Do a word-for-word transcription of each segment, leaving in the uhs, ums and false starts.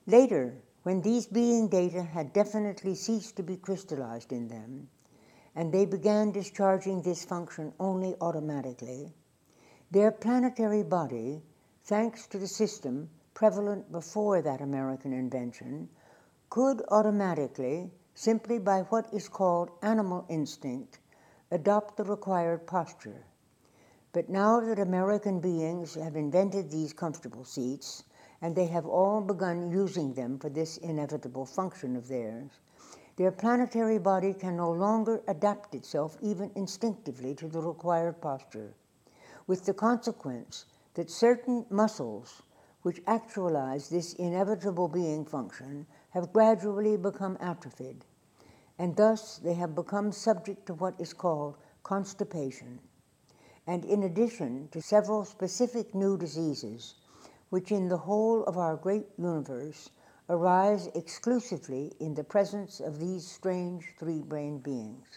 Later, when these being data had definitely ceased to be crystallized in them, and they began discharging this function only automatically, their planetary body, thanks to the system prevalent before that American invention, could automatically, simply by what is called animal instinct, adopt the required posture. But now that American beings have invented these comfortable seats, and they have all begun using them for this inevitable function of theirs, their planetary body can no longer adapt itself even instinctively to the required posture, with the consequence that certain muscles which actualize this inevitable being function have gradually become atrophied, and thus they have become subject to what is called constipation, and in addition to several specific new diseases, which in the whole of our great universe arise exclusively in the presence of these strange three-brained beings.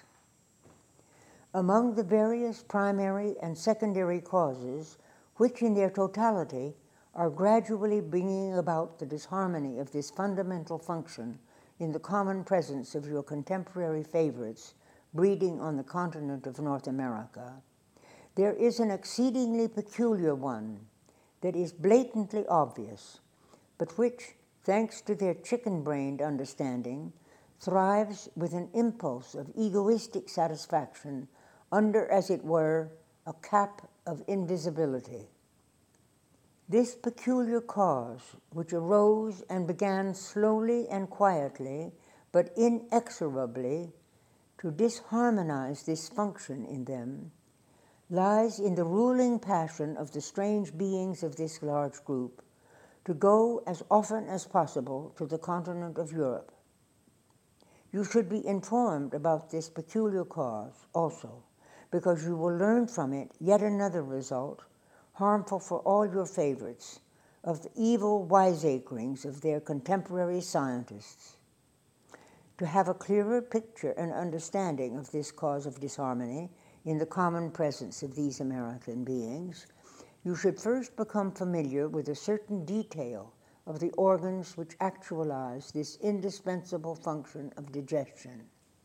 Among the various primary and secondary causes which in their totality are gradually bringing about the disharmony of this fundamental function in the common presence of your contemporary favorites breeding on the continent of North America, there is an exceedingly peculiar one that is blatantly obvious, but which, thanks to their chicken-brained understanding, thrives with an impulse of egoistic satisfaction under, as it were, a cap of invisibility. This peculiar cause, which arose and began slowly and quietly, but inexorably, to disharmonize this function in them, lies in the ruling passion of the strange beings of this large group to go as often as possible to the continent of Europe. You should be informed about this peculiar cause also, because you will learn from it yet another result, harmful for all your favorites, of the evil wiseacrings of their contemporary scientists. To have a clearer picture and understanding of this cause of disharmony in the common presence of these American beings, you should first become familiar with a certain detail of the organs which actualize this indispensable function of digestion.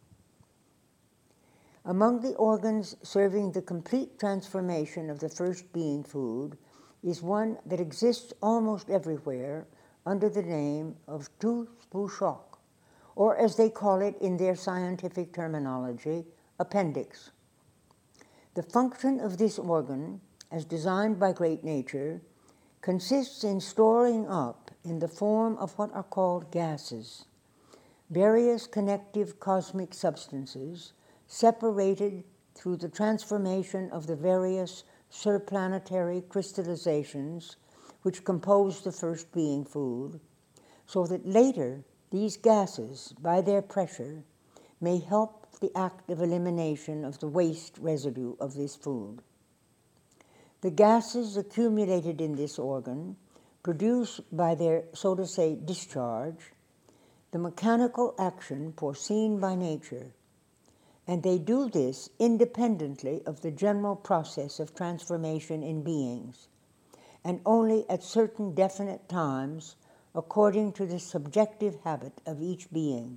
Among the organs serving the complete transformation of the first being food is one that exists almost everywhere under the name of tooth-pouchock, or as they call it in their scientific terminology, appendix. The function of this organ, as designed by great nature, consists in storing up, in the form of what are called gases, various connective cosmic substances separated through the transformation of the various surplanetary crystallizations which compose the first being food, so that later these gases, by their pressure, may help the act of elimination of the waste residue of this food. The gases accumulated in this organ produce by their, so to say, discharge, the mechanical action foreseen by nature, and they do this independently of the general process of transformation in beings, and only at certain definite times according to the subjective habit of each being.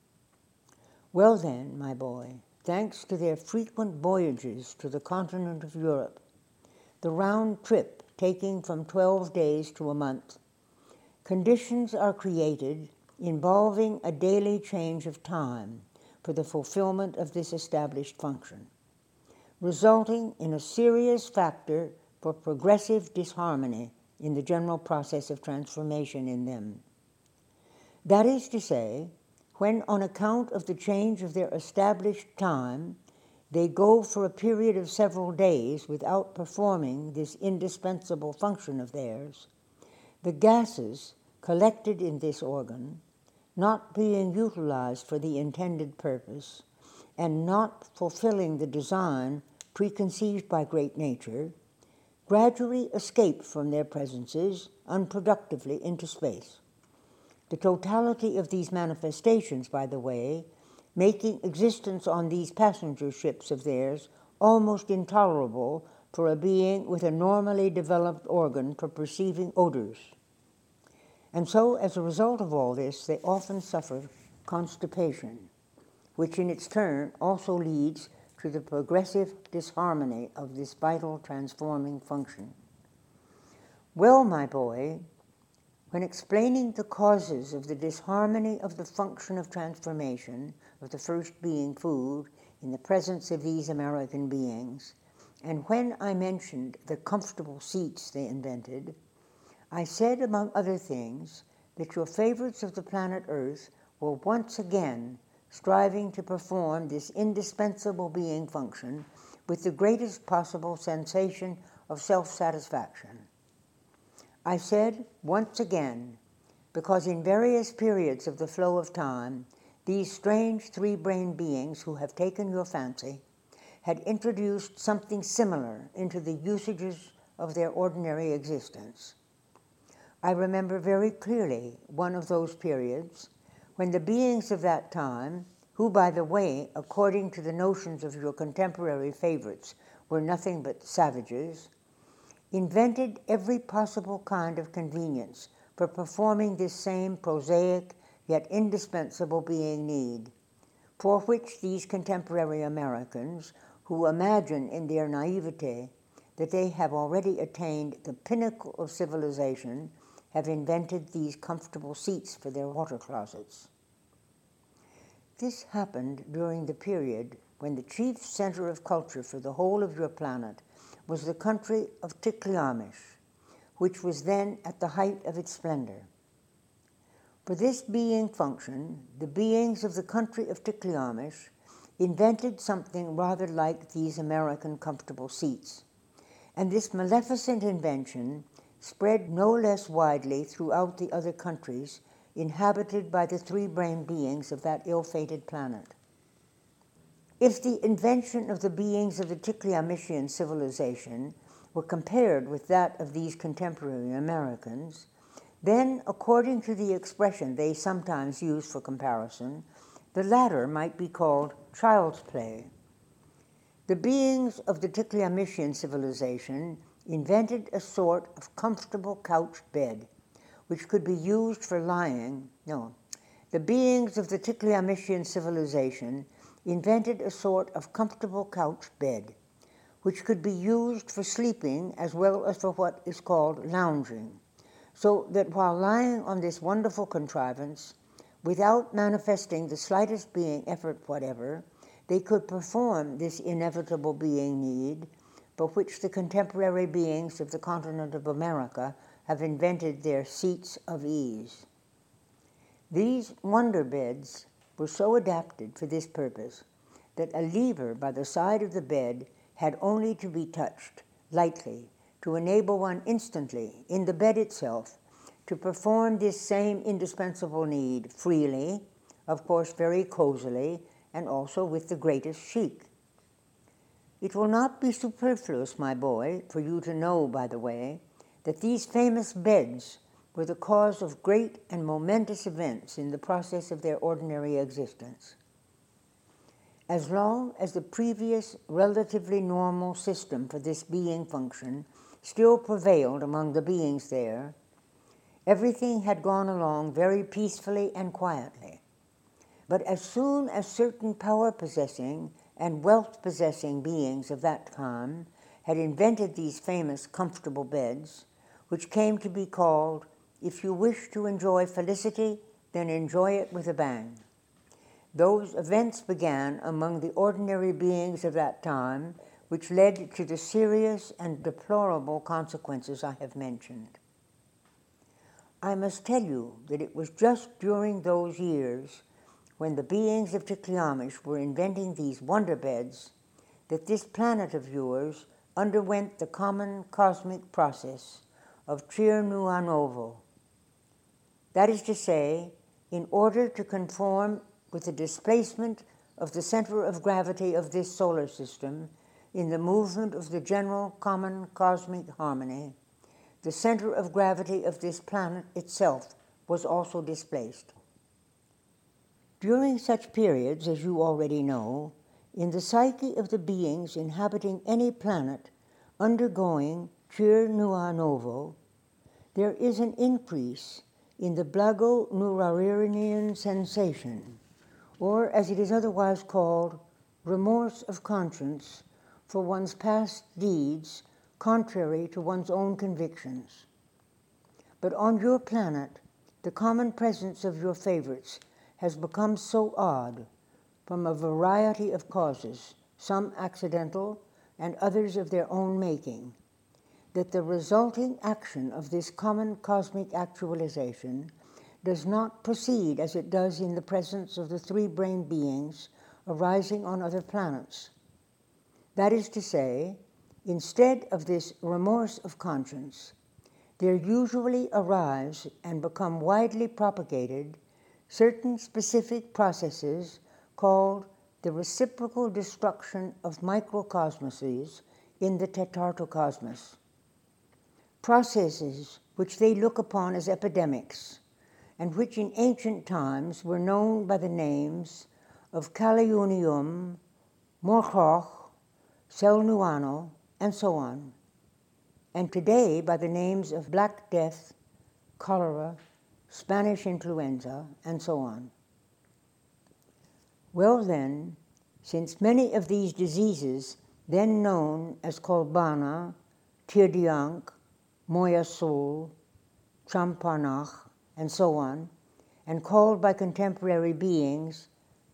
Well then, my boy, thanks to their frequent voyages to the continent of Europe, the round trip taking from twelve days to a month, conditions are created involving a daily change of time for the fulfillment of this established function, resulting in a serious factor for progressive disharmony in the general process of transformation in them. That is to say, when on account of the change of their established time, they go for a period of several days without performing this indispensable function of theirs, the gases collected in this organ, not being utilized for the intended purpose, and not fulfilling the design preconceived by great nature, gradually escape from their presences unproductively into space. The totality of these manifestations, by the way, making existence on these passenger ships of theirs almost intolerable for a being with a normally developed organ for perceiving odors. And so, as a result of all this, they often suffer constipation, which in its turn also leads to the progressive disharmony of this vital transforming function. Well, my boy, when explaining the causes of the disharmony of the function of transformation of the first being food in the presence of these American beings, and when I mentioned the comfortable seats they invented, I said, among other things, that your favorites of the planet Earth were once again striving to perform this indispensable being function with the greatest possible sensation of self-satisfaction. I said, once again, because in various periods of the flow of time, these strange three-brained beings who have taken your fancy had introduced something similar into the usages of their ordinary existence. I remember very clearly one of those periods when the beings of that time, who, by the way, according to the notions of your contemporary favorites, were nothing but savages, invented every possible kind of convenience for performing this same prosaic yet indispensable being need, for which these contemporary Americans, who imagine in their naivete that they have already attained the pinnacle of civilization, have invented these comfortable seats for their water closets. This happened during the period when the chief center of culture for the whole of your planet was the country of Tikliamish, which was then at the height of its splendor. For this being function, the beings of the country of Tikliamish invented something rather like these American comfortable seats, and this maleficent invention spread no less widely throughout the other countries inhabited by the three-brained beings of that ill-fated planet. If the invention of the beings of the Tikliamishian civilization were compared with that of these contemporary Americans, then, according to the expression they sometimes use for comparison, the latter might be called child's play. The beings of the Tikliamishian civilization invented a sort of comfortable couch bed, which could be used for lying. No, the beings of the Tikliamishian civilization invented a sort of comfortable couch bed, which could be used for sleeping as well as for what is called lounging, so that while lying on this wonderful contrivance, without manifesting the slightest being effort whatever, they could perform this inevitable being need, for which the contemporary beings of the continent of America have invented their seats of ease. These wonder beds were so adapted for this purpose that a lever by the side of the bed had only to be touched lightly to enable one instantly, in the bed itself, to perform this same indispensable need freely, of course very cozily, and also with the greatest chic. It will not be superfluous, my boy, for you to know, by the way, that these famous beds were the cause of great and momentous events in the process of their ordinary existence. As long as the previous relatively normal system for this being function still prevailed among the beings there, everything had gone along very peacefully and quietly. But as soon as certain power-possessing and wealth-possessing beings of that time had invented these famous comfortable beds, which came to be called, if you wish to enjoy felicity, then enjoy it with a bang. Those events began among the ordinary beings of that time, which led to the serious and deplorable consequences I have mentioned. I must tell you that it was just during those years when the beings of Tikliamish were inventing these wonder beds that this planet of yours underwent the common cosmic process of Trier Nuova Novo. That is to say, in order to conform with the displacement of the center of gravity of this solar system in the movement of the general common cosmic harmony, the center of gravity of this planet itself was also displaced. During such periods, as you already know, in the psyche of the beings inhabiting any planet undergoing Trier Nuova Novo, there is an increase in the blago-neurarinian sensation, or as it is otherwise called, remorse of conscience for one's past deeds contrary to one's own convictions. But on your planet, the common presence of your favorites has become so odd, from a variety of causes, some accidental and others of their own making, that the resulting action of this common cosmic actualization does not proceed as it does in the presence of the three-brain beings arising on other planets. That is to say, instead of this remorse of conscience, there usually arise and become widely propagated certain specific processes called the reciprocal destruction of microcosmoses in the tetrartocosmos. Processes which they look upon as epidemics, and which in ancient times were known by the names of Kaliunium, Morchoch, Selnuano, and so on, and today by the names of Black Death, cholera, Spanish influenza, and so on. Well then, since many of these diseases, then known as Kolbana, Tirdiank, Moyasul, Champanach, and so on, and called by contemporary beings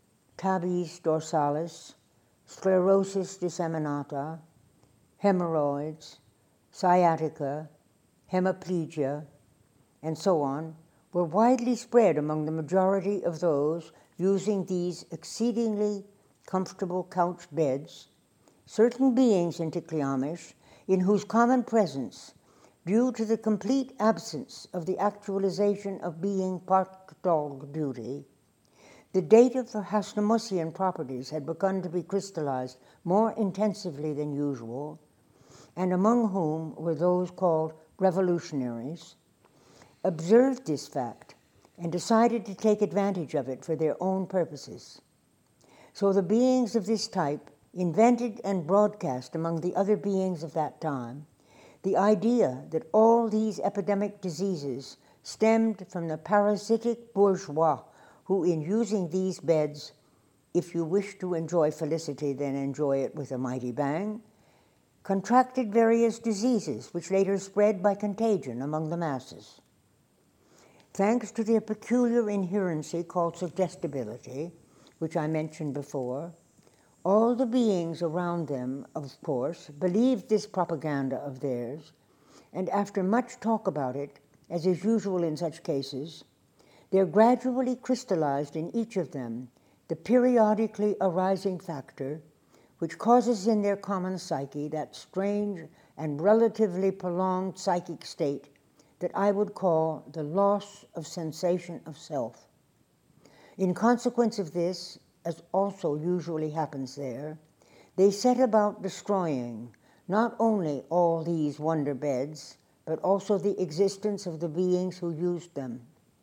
tabes dorsalis, sclerosis disseminata, hemorrhoids, sciatica, hemiplegia, and so on, were widely spread among the majority of those using these exceedingly comfortable couch beds, certain beings in Tikliamish in whose common presence, due to the complete absence of the actualization of being part dog beauty, the data for Hasnamussian properties had begun to be crystallized more intensively than usual, and among whom were those called revolutionaries, observed this fact and decided to take advantage of it for their own purposes. So the beings of this type invented and broadcast among the other beings of that time the idea that all these epidemic diseases stemmed from the parasitic bourgeois who, in using these beds, if you wish to enjoy felicity, then enjoy it with a mighty bang, contracted various diseases which later spread by contagion among the masses. Thanks to their peculiar inherency called suggestibility, which I mentioned before, all the beings around them, of course, believed this propaganda of theirs, and after much talk about it, as is usual in such cases, there gradually crystallized in each of them the periodically arising factor which causes in their common psyche that strange and relatively prolonged psychic state that I would call the loss of sensation of self. In consequence of this, as also usually happens there, they set about destroying not only all these wonder beds, but also the existence of the beings who used them.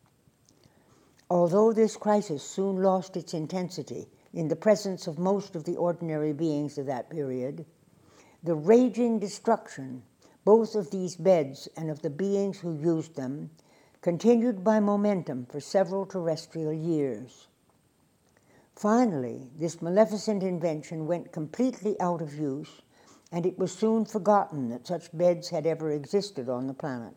Although this crisis soon lost its intensity in the presence of most of the ordinary beings of that period, the raging destruction, both of these beds and of the beings who used them, continued by momentum for several terrestrial years. Finally, this maleficent invention went completely out of use, and it was soon forgotten that such beds had ever existed on the planet.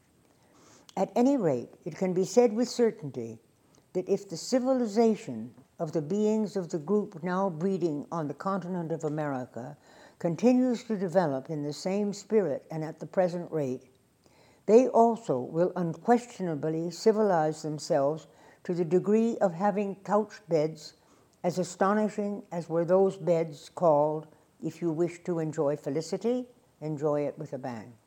At any rate, it can be said with certainty that if the civilization of the beings of the group now breeding on the continent of America continues to develop in the same spirit and at the present rate, they also will unquestionably civilize themselves to the degree of having couch beds as astonishing as were those beds called, if you wish to enjoy felicity, enjoy it with a bang.